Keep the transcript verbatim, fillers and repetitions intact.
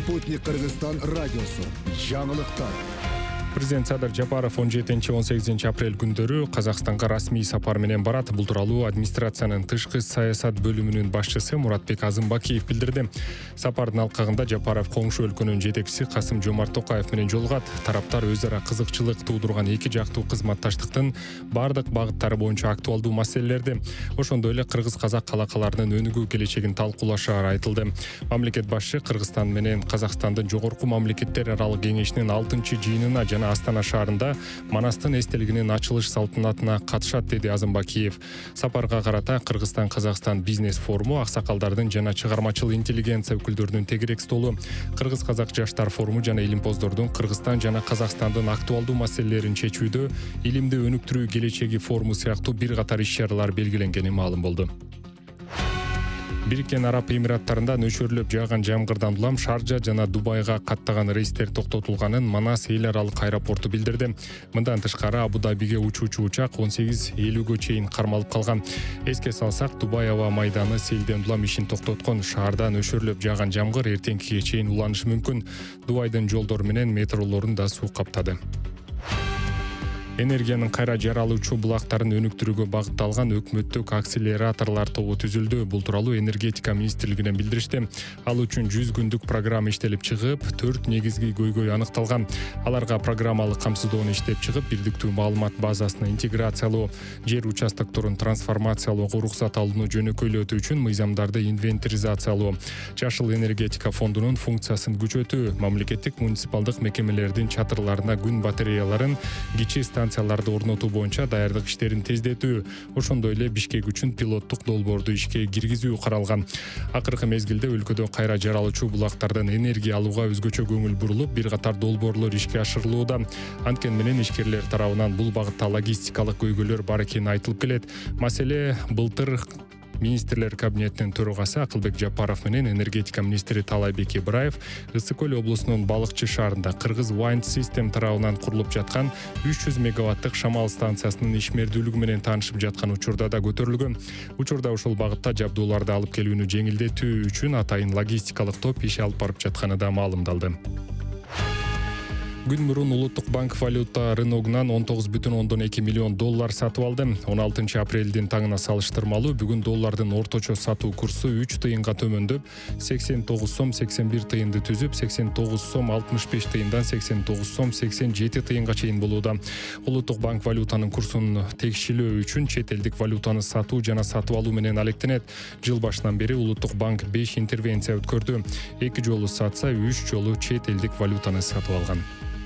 Спутник Кыргызстан радиосу. Жаңылыктар. Президент Садыр Жапаров он жетинчи он сегизинчи апрель күндөрү Казакстанга расмий сапар менен барат. Бул тууралуу администрациянын тышкы саясат бөлүмүнүн башчысы Муратбек Азымбакиев билдирди. Сапардын алкагында Жапаров коңшу өлкөнүн жетекчиси Касым-Жомарт Токаев менен жолугат. Тараптар өз ара кызыкчылык туудурган эки жактуу кызматташтыктын бардык багыттары боюнча актуалдуу маселелерди, ошондой эле кыргыз-казак калакаларынын өнүгүү келечегин талкуулашаары айтылды. Мамлекет башчы Кыргызстан менен Казакстандын жогорку мамлекеттер аралык кеңешинин алтынчы жыйынына жана Астана шаарында Манастын эстелигинин ачылыш салтанатына катышат, деди Азымбакиев. Сапарга карата Кыргызстан-Казакстан бизнес форуму, аксакалдардын жана чыгармачыл интеллигенция өкүлдөрүнүн тегерек столу, Кыргыз-казак жаштар форуму жана илимпоздордун Кыргызстан жана Казакстандын актуалдуу маселелерин чечүүдө илимди өнүктүрүү келечеги форуму сыяктуу бир катар иш-чаралар белгиленгени маалым болду. Бириккен Араб Эмираттарында нөчөрлөп жааган жамгырдан улам Шаржа жана Дубайга каттаган рейстер токтотулганын Манас эл аралык аэропорту билдирди. Мындан тышкары Абу-Дабиге учуучу учак он сегиз элүүгө чейин кармалып калган. Эске салсак, Дубай аба майданы селден улам ишин токтоткон. Шаарда нөчөрлөп жааган жамгыр эртеңкиге чейин уланышы мүмкүн. Дубайдын жолдору менен метролорун да суу каптады. Энергиянын кайра жаралуучу булактарын өнүктүрүүгө багытталган өкмөттүк акселераторлор тобу түзүлдү. Бул тууралуу энергетика министрлигинен билдиришти. Ал үчүн жүз күндүк программа иштелип чыгып, төрт негизги көйгөй аныкталган. Аларга программалык камсыздоону иштеп чыгып, бирдиктүү маалымат базасына интеграциялоо, жер участокторун трансформациялоого уруксат алууну жөнөкөйлөтүү үчүн мыйзамдарды инвентаризациялоо, жашыл энергетика фондунун функциясын күчөтүү, мамлекеттик муниципалдык мекемелердин чатырларына күн батареяларын, кичи станцияларды орнотуу боюнча даярдык иштерин тездетүү, ошондой эле Бишкек үчүн пилоттук долбоорду ишке киргизүү каралган. Акыркы мезгилде өлкөдө кайра жаралуучу булактардан энергия алууга өзгөчө көңүл бурулуп, бир катар долбоорлор ишке ашырылууда. Анткени менен ишкерлер тарабынан бул багытта логистикалык көйгөйлөр бар экени айтылып келет. Маселе былтыр Министрлер кабинетинин төрагасы Акылбек Жапаров менен энергетика министри Талайбек Ибраев Ысык көл облусунун Балыкчы шаарында Кыргыз Wind System тарабынан курулуп жаткан үч жүз мегаваттык шамал станциясынын ишмердүүлүгү менен таанышып жаткан учурда да көтөрүлгөн. Учурда ушул багытта жабдууларды алып келүүнү жеңилдетүү үчүн атайын логистикалык топ иш алып барып жатканы да маалымдалды. Күн мурун Улуттук банк валюта рыногунан он тогуз бүтүн ондон эки миллион доллар сатып алды. он алтынчы апрелдин таңына салыштырмалуу бүгүн доллардын орточо сатуу курсу үч тыйынга төмөндөп, сексен тогуз сом сексен бир тыйынды түзүп, сексен тогуз сом алтымыш беш тыйындан сексен тогуз сом сексен жети тыйынга чейин болууда. Улуттук банк валютанын курсун текшилөө үчүн чет элдик валютаны сатуу жана сатып алуу менен алектенет. Жыл башынан бери Улуттук банк беш интервенция өткөрдү. Эки жолу сатса, үч жолу чет элдик валютаны сатып алган.